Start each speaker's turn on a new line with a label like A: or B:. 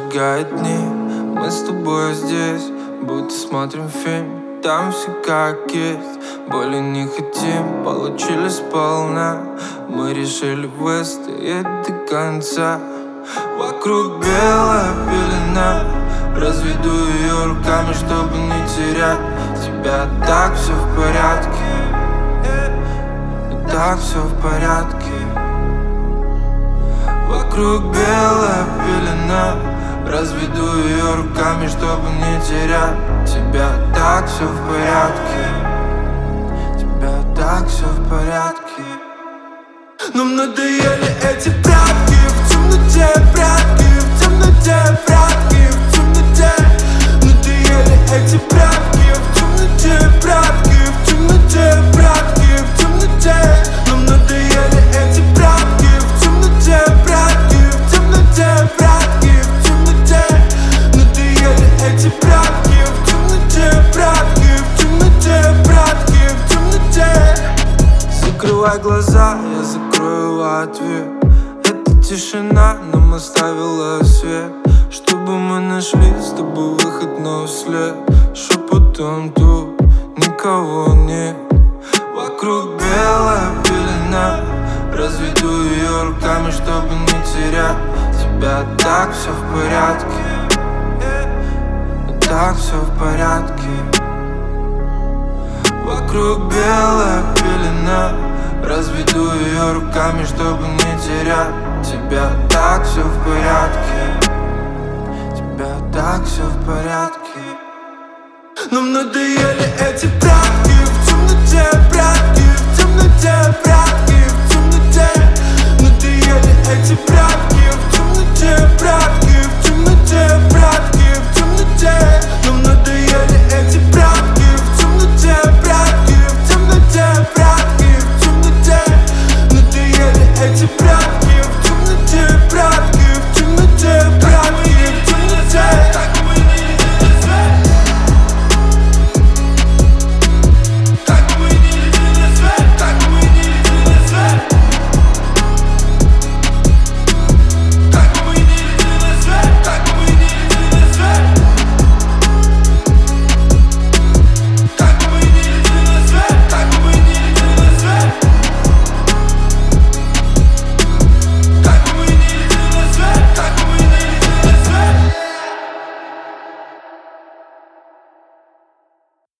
A: прожигает дни. Мы с тобой здесь, будто смотрим фильм. Там все как есть, боли не хотим, получили сполна. Мы решили выстоять до конца. Вокруг белая пелена, разведу ее руками, чтобы не терять тебя. Так все в порядке, так все в порядке. Вокруг белая пелена, разведу ее руками, чтобы не терять тебя. Так все в порядке, тебя так все в порядке. Нам надоели эти прятки в темноте, прятки в темноте, прятки в темноте. Надоели эти прятки в темноте, прятки в темноте, прятки в темноте. Нам надоели эти прятки в темноте, прятки в темноте, прятки в темноте. Надоели эти прятки в темноте, прятки в темноте, прятки в темноте. Закрывай глаза, я закрою в ответ. Эта тишина нам оставила свет, чтобы мы нашли с тобой выход на след. Шепотом тут никого нет. Вокруг белая пелена, разведу ее руками, чтобы не терять тебя. Так все в порядке, так все в порядке. Вокруг белая пелена, разведу ее руками, чтобы не терять тебя. Так все в порядке, тебя так все в порядке. Нам надоели эти прятки